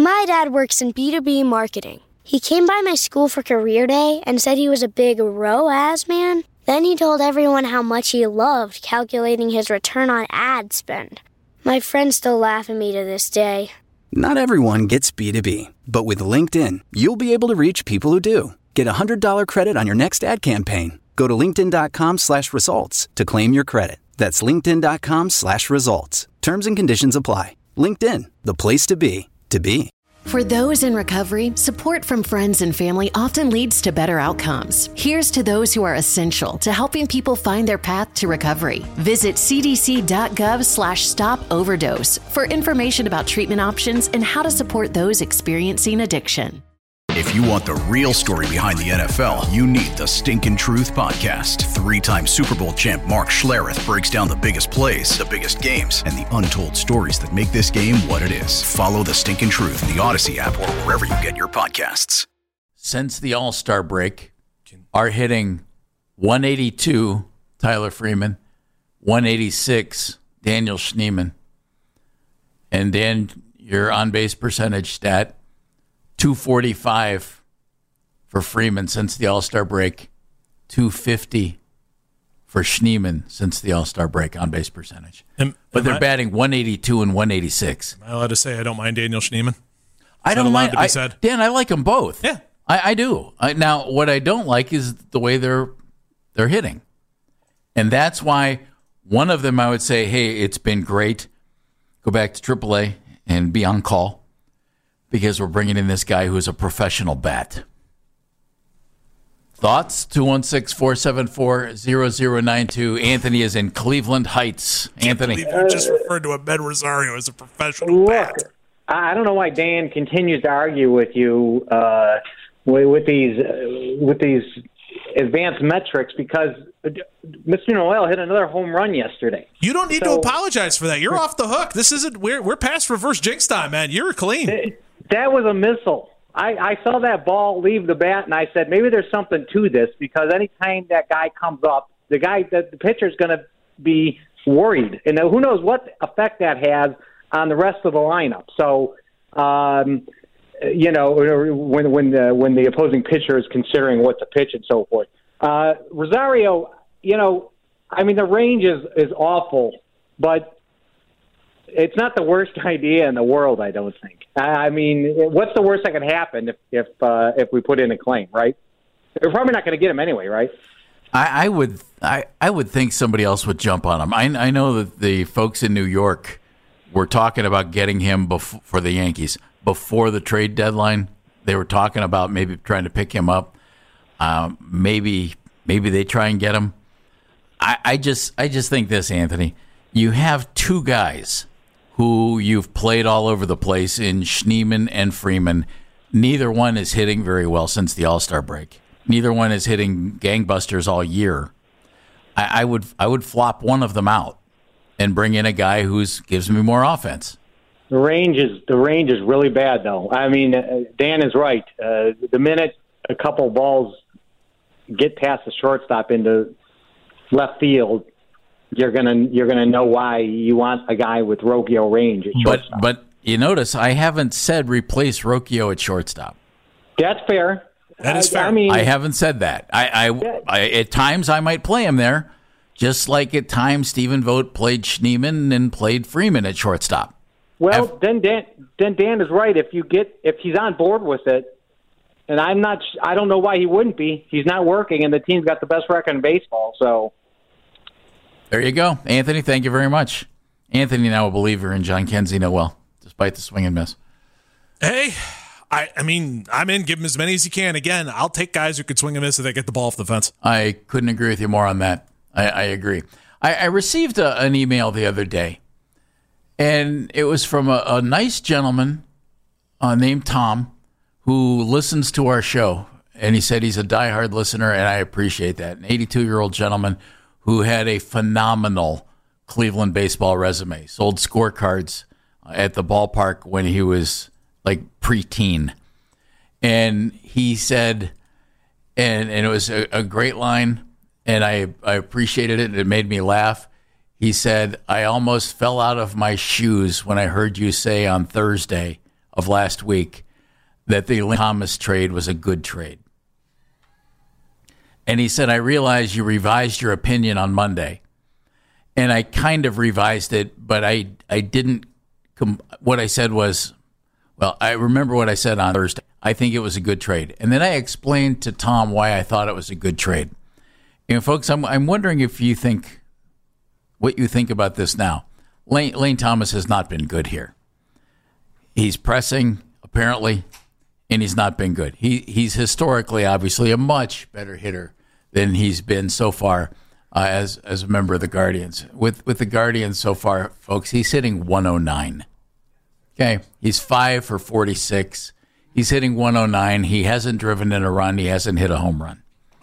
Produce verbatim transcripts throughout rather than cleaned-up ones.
My dad works in B two B marketing. He came by my school for career day and said he was a big R O A S man. Then he told everyone how much he loved calculating his return on ad spend. My friends still laugh at me to this day. Not everyone gets B two B, but with LinkedIn, you'll be able to reach people who do. Get a one hundred dollars credit on your next ad campaign. Go to linkedin.com slash results to claim your credit. That's linkedin.com slash results. Terms and conditions apply. LinkedIn, the place to be, to be. For those in recovery, support from friends and family often leads to better outcomes. Here's to those who are essential to helping people find their path to recovery. Visit cdc.gov slash stop overdose for information about treatment options and how to support those experiencing addiction. If you want the real story behind the N F L, you need the Stinkin' Truth Podcast. Three-time Super Bowl champ Mark Schlereth breaks down the biggest plays, the biggest games, and the untold stories that make this game what it is. Follow the Stinkin' Truth in the Odyssey app or wherever you get your podcasts. Since the All-Star break, are hitting one eighty-two, Tyler Freeman, one eighty-six, Daniel Schneemann. And Dan, your on-base percentage stat, two forty-five for Freeman since the All-Star break, two fifty for Schneemann since the All-Star break on base percentage. Am, but am they're I, batting one eighty-two and one eighty-six. Am I allowed to say I don't mind Daniel Schneemann? Is I don't mind. To be I, said? Dan, I like them both. Yeah, I, I do. I, now, what I don't like is the way they're they're hitting, and that's why one of them I would say, hey, it's been great. Go back to triple A and be on call, because we're bringing in this guy who's a professional bat. Thoughts? two one six, four seven four, zero zero nine two. Anthony is in Cleveland Heights. Anthony. I can't believe you just referred to a Ben Rosario as a professional Look, bat. I don't know why Dan continues to argue with you uh, with, with these uh, with these advanced metrics, because Mister Noel hit another home run yesterday. You don't need so, to apologize for that. You're off the hook. This isn't we're we're past reverse jinx time, man. You're clean. It, That was a missile. I, I saw that ball leave the bat, and I said, maybe there's something to this, because anytime that guy comes up, the guy, the, the pitcher's going to be worried. And who knows what effect that has on the rest of the lineup. So, um, you know, when when the, when the opposing pitcher is considering what to pitch and so forth. Uh, Rosario, you know, I mean, the range is, is awful, but it's not the worst idea in the world, I don't think. I mean, what's the worst that could happen if if uh, if we put in a claim, right? We're probably not going to get him anyway, right? I, I would I, I would think somebody else would jump on him. I, I know that the folks in New York were talking about getting him bef- for the Yankees before the trade deadline. They were talking about maybe trying to pick him up. Um, maybe maybe they try and get him. I, I just I just think this, Anthony. You have two guys who you've played all over the place in Schneemann and Freeman. Neither one is hitting very well since the All-Star break. Neither one is hitting gangbusters all year. I, I would I would flop one of them out and bring in a guy who gives me more offense. The range is the range is really bad, though. I mean, uh, Dan is right. Uh, the minute a couple balls get past the shortstop into left field, you're gonna you're gonna know why you want a guy with Rocchio range at shortstop. But but you notice I haven't said replace Rocchio at shortstop. That's fair. That is fair. I, I mean, I haven't said that. I, I, yeah. I at times I might play him there, just like at times Stephen Vogt played Schneemann and played Freeman at shortstop. Well, F- then Dan then Dan is right. If you get if he's on board with it, and I'm not, I don't know why he wouldn't be. He's not working, and the team's got the best record in baseball. So. There you go. Anthony, thank you very much. Anthony now a believer in John Kenzie Noel, despite the swing and miss. Hey, I, I mean, I'm in. Give him as many as you can. Again, I'll take guys who could swing and miss if they get the ball off the fence. I couldn't agree with you more on that. I, I agree. I, I received a, an email the other day, and it was from a, a nice gentleman uh, named Tom who listens to our show, and he said he's a diehard listener, and I appreciate that. An eighty-two-year-old gentleman who had a phenomenal Cleveland baseball resume, sold scorecards at the ballpark when he was like preteen. And he said, and, and it was a, a great line, and I, I appreciated it, and it made me laugh. He said, I almost fell out of my shoes when I heard you say on Thursday of last week that the Lane Thomas trade was a good trade. And he said, I realize you revised your opinion on Monday. And I kind of revised it, but I, I didn't. Com- what I said was, well, I remember what I said on Thursday. I think it was a good trade. And then I explained to Tom why I thought it was a good trade. And folks, I'm, I'm wondering if you think, what you think about this now. Lane, Lane Thomas has not been good here. He's pressing, apparently, and he's not been good. He He's historically, obviously, a much better hitter than he's been so far uh, as as a member of the Guardians. With with the Guardians so far, folks, he's hitting one oh nine. Okay, he's five for forty-six. He's hitting one oh nine. He hasn't driven in a run. He hasn't hit a home run.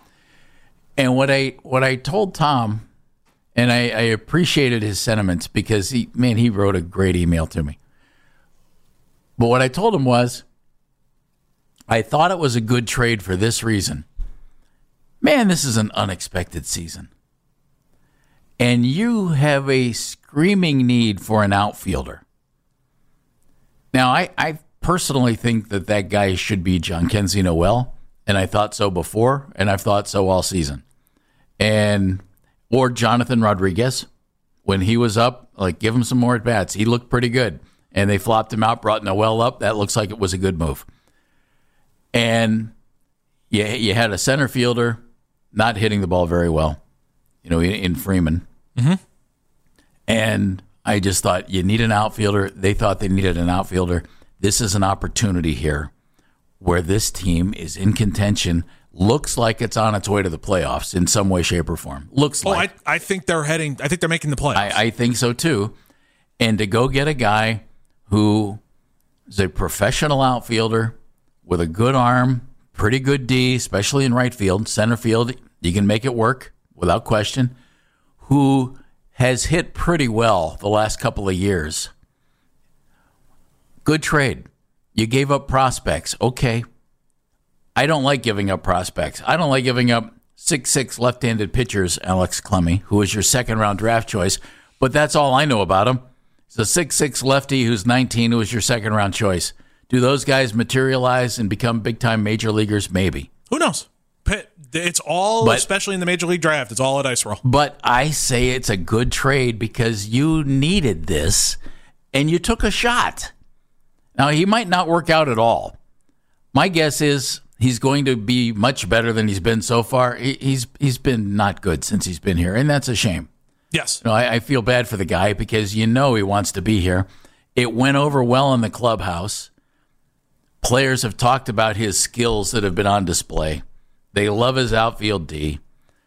And what I what I told Tom, and I, I appreciated his sentiments because he man he wrote a great email to me. But what I told him was, I thought it was a good trade for this reason. Man, this is an unexpected season. And you have a screaming need for an outfielder. Now, I, I personally think that that guy should be Jhonkensy Noel, and I thought so before, and I've thought so all season. And or Jonathan Rodriguez, when he was up, like give him some more at-bats. He looked pretty good. And they flopped him out, brought Noel up. That looks like it was a good move. And you, you had a center fielder not hitting the ball very well, you know, in, in Freeman. Mm-hmm. And I just thought you need an outfielder. They thought they needed an outfielder. This is an opportunity here where this team is in contention. Looks like it's on its way to the playoffs in some way, shape, or form. Looks oh, like. I, I think they're heading, I think they're making the playoffs. I, I think so too. And to go get a guy who is a professional outfielder with a good arm, pretty good D, especially in right field, center field, you can make it work without question, who has hit pretty well the last couple of years. Good trade. You gave up prospects. Okay. I don't like giving up prospects. I don't like giving up six six left-handed pitchers, Alex Clemmy, who was your second-round draft choice, but that's all I know about him. He's a six six lefty who's nineteen, who was your second-round choice. Do those guys materialize and become big-time major leaguers? Maybe. Who knows? It's all, but, especially in the major league draft, it's all a dice roll. But I say it's a good trade because you needed this, and you took a shot. Now, he might not work out at all. My guess is he's going to be much better than he's been so far. He, he's He's been not good since he's been here, and that's a shame. Yes. You know, I, I feel bad for the guy because you know he wants to be here. It went over well in the clubhouse. Players have talked about his skills that have been on display. They love his outfield D.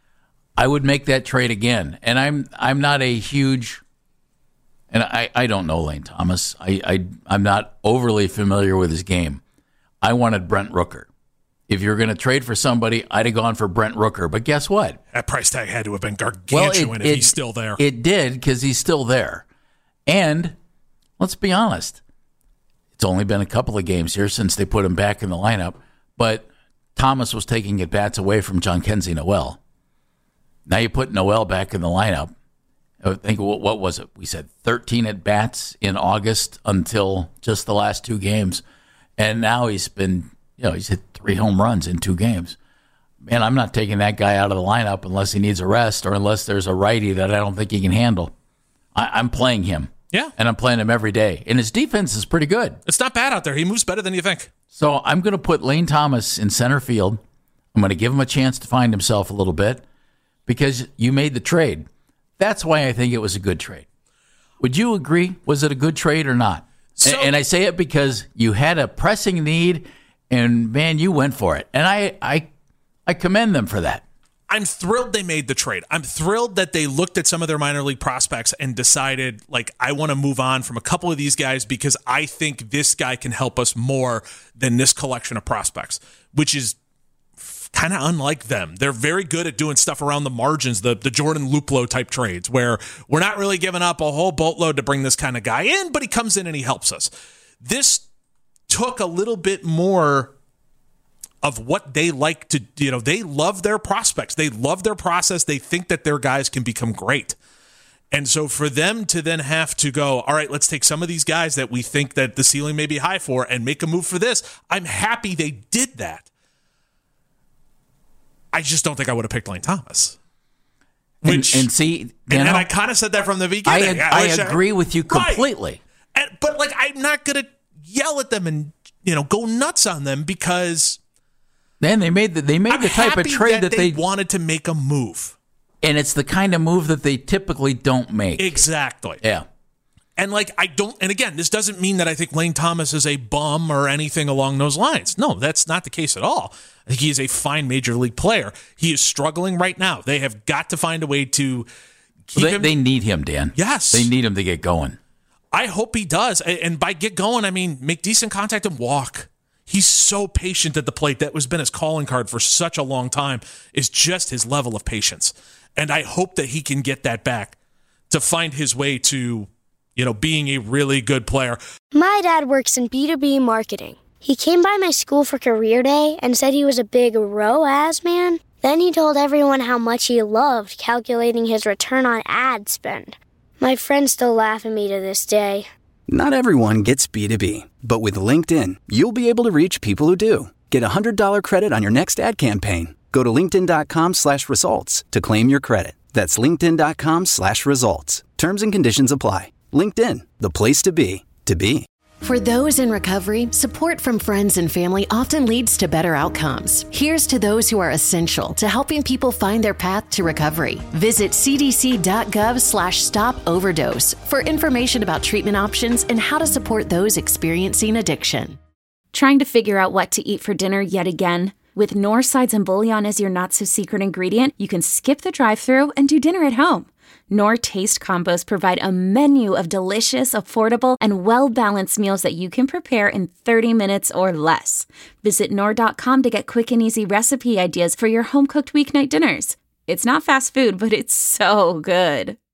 I would make that trade again. And I'm I'm not a huge, and I, I don't know Lane Thomas. I, I, I'm not overly familiar with his game. I wanted Brent Rooker. If you're going to trade for somebody, I'd have gone for Brent Rooker. But guess what? That price tag had to have been gargantuan well, it, if it, he's still there. It did, because he's still there. And let's be honest, it's only been a couple of games here since they put him back in the lineup, but Thomas was taking at-bats away from Jhonkensy Noel. Now you put Noel back in the lineup. I think, what was it? We said thirteen at-bats in August until just the last two games. And now he's been, you know, he's hit three home runs in two games. Man, I'm not taking that guy out of the lineup unless he needs a rest or unless there's a righty that I don't think he can handle. I, I'm playing him. Yeah. And I'm playing him every day. And his defense is pretty good. It's not bad out there. He moves better than you think. So I'm going to put Lane Thomas in center field. I'm going to give him a chance to find himself a little bit because you made the trade. That's why I think it was a good trade. Would you agree? Was it a good trade or not? So, and, and I say it because you had a pressing need, and, man, you went for it. And I, I, I commend them for that. I'm thrilled they made the trade. I'm thrilled that they looked at some of their minor league prospects and decided, like, I want to move on from a couple of these guys because I think this guy can help us more than this collection of prospects, which is kind of unlike them. They're very good at doing stuff around the margins, the, the Jordan Luplow type trades, where we're not really giving up a whole boatload to bring this kind of guy in, but he comes in and he helps us. This took a little bit more of what they like to, you know, they love their prospects. They love their process. They think that their guys can become great. And so for them to then have to go, all right, let's take some of these guys that we think that the ceiling may be high for and make a move for this. I'm happy they did that. I just don't think I would have picked Lane Thomas. Which, and, and see, and, and I kind of said that from the beginning. I, I, I agree I, with you completely. Right. And, but like, I'm not going to yell at them and, you know, go nuts on them because then they made the, they made I'm the type of trade that, that they, they wanted to make a move. And it's the kind of move that they typically don't make. Exactly. Yeah. And like, I don't, and again, this doesn't mean that I think Lane Thomas is a bum or anything along those lines. No, that's not the case at all. I think he is a fine major league player. He is struggling right now. They have got to find a way to keep well, they, him. They need him, Dan. Yes. They need him to get going. I hope he does. And by get going, I mean, make decent contact and walk. He's so patient at the plate. That has been his calling card for such a long time, is just his level of patience. And I hope that he can get that back to find his way to, you know, being a really good player. My dad works in B two B marketing. He came by my school for career day and said he was a big R O A S man. Then he told everyone how much he loved calculating his return on ad spend. My friends still laugh at me to this day. Not everyone gets B two B, but with LinkedIn, you'll be able to reach people who do. Get a one hundred dollars credit on your next ad campaign. Go to linkedin.com slash results to claim your credit. That's linkedin.com slash results. Terms and conditions apply. LinkedIn, the place to be, to be. For those in recovery, support from friends and family often leads to better outcomes. Here's to those who are essential to helping people find their path to recovery. Visit cdc.gov slash stop overdose for information about treatment options and how to support those experiencing addiction. Trying to figure out what to eat for dinner yet again? With Knorr sides and bouillon as your not-so-secret ingredient, you can skip the drive-thru and do dinner at home. Knorr Taste Combos provide a menu of delicious, affordable, and well-balanced meals that you can prepare in thirty minutes or less. Visit Knorr dot com to get quick and easy recipe ideas for your home-cooked weeknight dinners. It's not fast food, but it's so good.